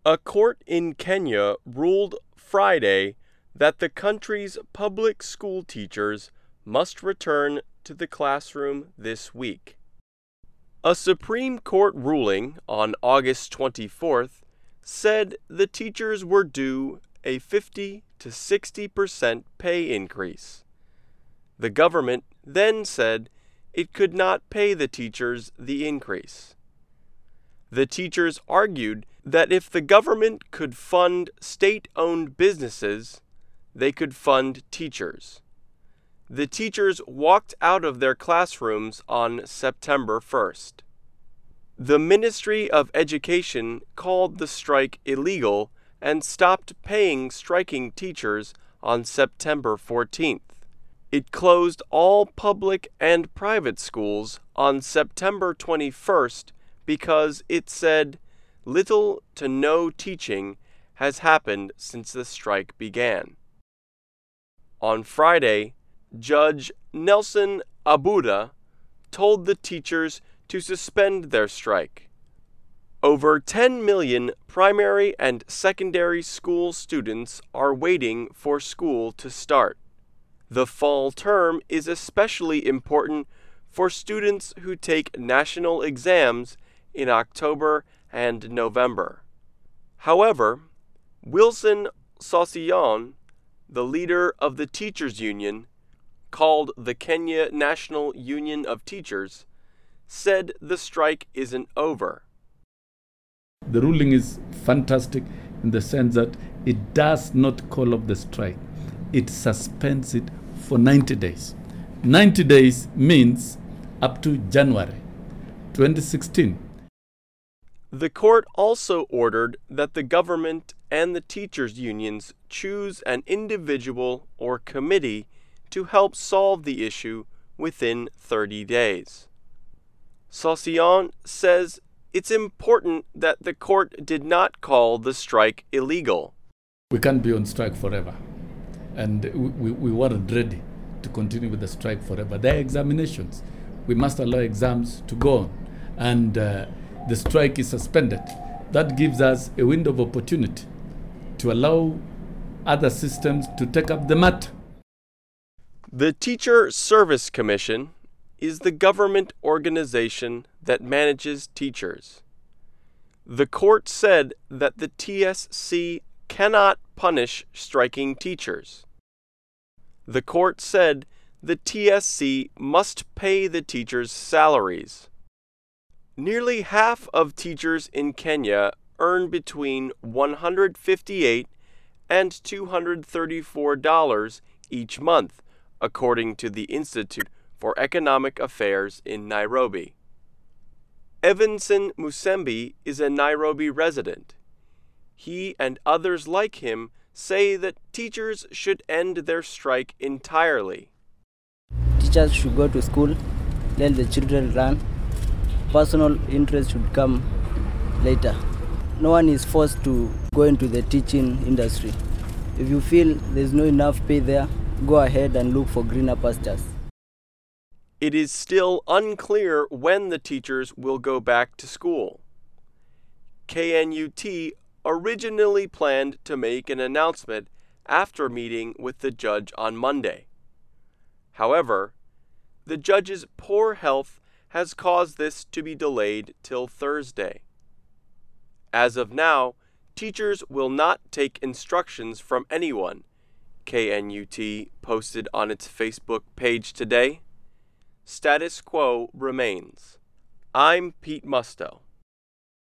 A court in Kenya ruled Friday that the country's public school teachers must return to the classroom this week. A Supreme Court ruling on August 24th said the teachers were due a 50 to 60% pay increase. The government then said it could not pay the teachers the increase. The teachers argued that if the government could fund state-owned businesses, they could fund teachers. The teachers walked out of their classrooms on September 1st. The Ministry of Education called the strike illegal and stopped paying striking teachers on September 14th. It closed all public and private schools on September 21st because it said little to no teaching has happened since the strike began. On Friday, Judge Nelson Abuda told the teachers to suspend their strike. Over 10 million primary and secondary school students are waiting for school to start. The fall term is especially important for students who take national exams in October and November. However, Wilson Sossion, the leader of the teachers' union, called the Kenya National Union of Teachers, said the strike isn't over. The ruling is fantastic in the sense that it does not call off the strike. It suspends it for 90 days. 90 days means up to January 2016. The court also ordered that the government and the teachers' unions choose an individual or committee to help solve the issue within 30 days. Sossion says it's important that the court did not call the strike illegal. We can't be on strike forever, and we weren't ready to continue with the strike forever. There are examinations. We must allow exams to go on, and the strike is suspended. That gives us a window of opportunity to allow other systems to take up the matter. The Teacher Service Commission is the government organization that manages teachers. The court said that the TSC cannot punish striking teachers. The court said the TSC must pay the teachers' salaries. Nearly half of teachers in Kenya earn between $158 and $234 each month, according to the Institute for Economic Affairs in Nairobi. Evanson Musembi is a Nairobi resident. He and others like him say that teachers should end their strike entirely. Teachers should go to school, let the children learn. Personal interest should come later. No one is forced to go into the teaching industry. If you feel there's no enough pay there, go ahead and look for greener pastures. It is still unclear when the teachers will go back to school. KNUT originally planned to make an announcement after meeting with the judge on Monday. However, the judge's poor health has caused this to be delayed till Thursday. As of now, teachers will not take instructions from anyone, KNUT posted on its Facebook page today. Status quo remains. I'm Pete Musto.